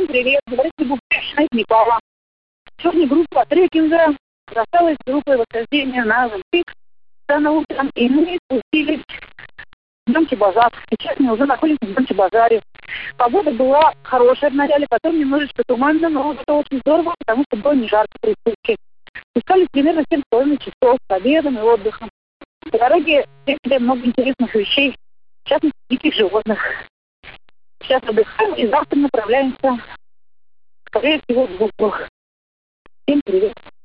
Всем привет. Говорит Любовь Непала. Сегодня группа трекинга рассталась с группой восхождения на Пик рано утром, и мы спустились в Демче-базар. Сейчас мы уже находимся в Демче-базаре. Погода была хорошая в начале, потом немножечко туманно, но это очень здорово, потому что было не жарко при спуске. Спускались примерно 7,5 часов с обедом и отдыхом. По дороге встретили много интересных вещей, в частности, диких животных. Сейчас отдыхаем и завтра направляемся, скорее всего, в Гуглах. Всем привет.